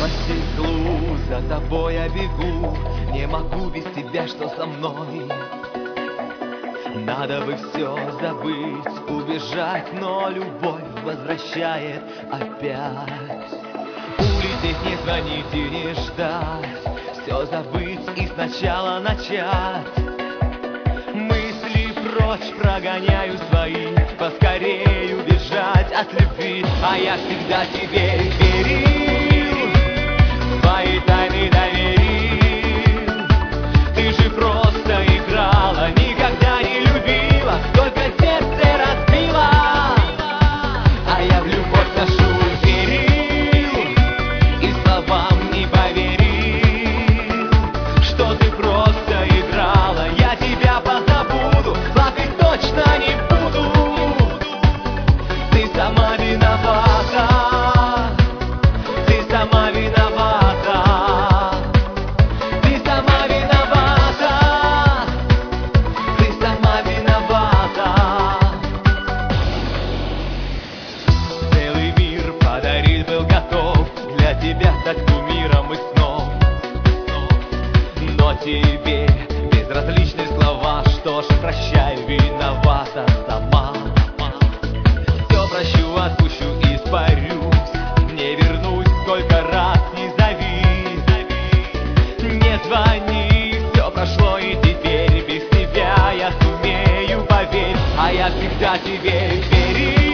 стеклу, за тобой я бегу. Не могу без тебя, что со мной? Надо бы все забыть, убежать, но любовь возвращает опять. Улететь, не звонить и не ждать, все забыть и сначала начать. Мысли прочь прогоняю свои, поскорее убежать от любви. А я всегда тебе верил, свои тайны доверил. Ты же просто играла, никогда не любила, только сердце разбила. А я в любовь нашу верил и словам не поверил, что ты просто играла. Я тебя позабуду, плакать точно не буду. Ты сама виновата, ты сама виновата, ты сама виновата, ты сама виновата. Целый мир подарить был готов, для тебя стать кумиром и сном. Но тебе безразличны слова, что ж, прощай, виновата сама. Все прощу, отпущу, испарюсь, не вернусь, сколько раз не зови. Не звони, все прошло и теперь без тебя я сумею, поверь. А я всегда тебе верил.